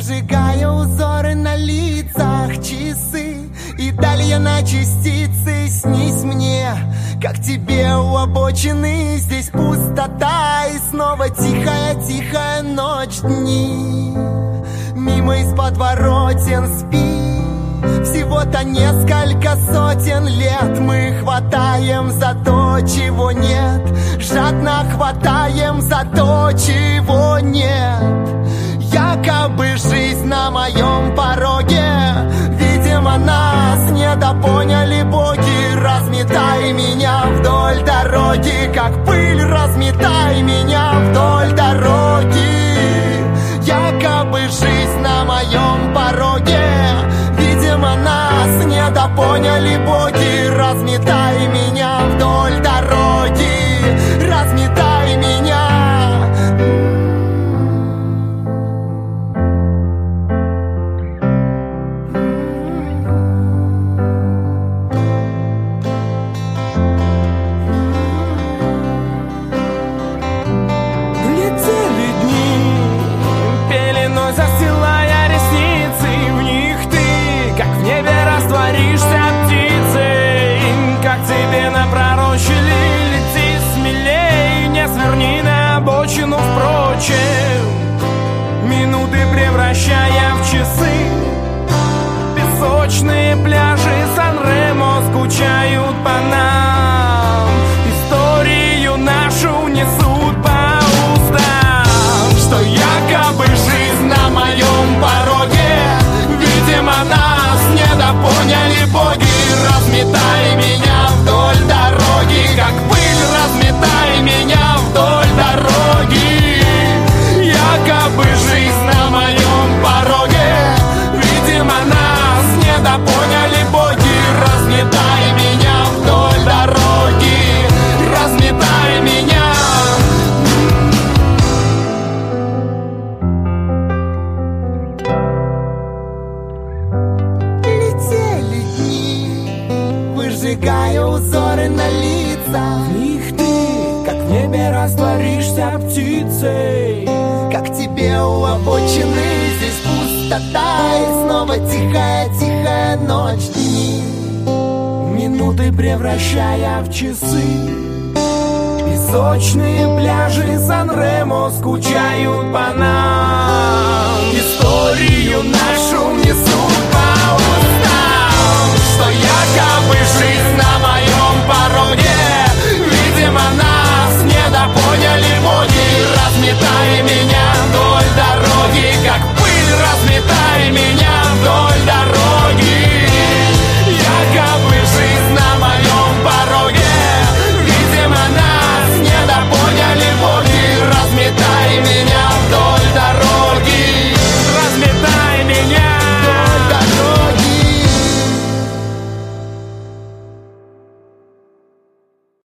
выжигая узоры на лицах, часы и далее на частицы. Снись мне, как тебе у обочины, здесь пустота и снова тихая-тихая ночь, дни. Мимо из подворотен спи, всего-то несколько сотен лет. Мы хватаем за то, чего нет, жадно хватаем за то, чего нет. Якобы жизнь на моем пороге, видимо, нас недопоняли боги. Разметай меня вдоль дороги, как пыль, разметай меня вдоль дороги. Якобы жизнь на моем пороге, видимо, нас недопоняли боги. Разметай меня вдоль дороги, разметай меня. Застилая ресницы, в них ты, как в небе, растворишься птицей. Как тебе напророчили, лети смелей, не сверни на обочину, впрочем. Минуты превращая в часы, песочные пляжи Сан-Ремо скучают по нам. Историю нашу несут по устам, что якобы жизнь на моем пороге, видимо, нас недопоняли боги. Разметай меня вдоль дороги, как пыль, разметай меня вдоль дороги. Якобы жизнь на моем пороге, видимо, нас недопоняли боги. Разметай меня вдоль дороги, разметай меня. Выжигая узоры на лицах, В них ты, как в небе, растворишься птицей. как тебе у обочины, здесь пустота и снова тихая-тихая ночь, дни. Минуты превращая в часы, песочные пляжи Сан-Ремо скучают по нам.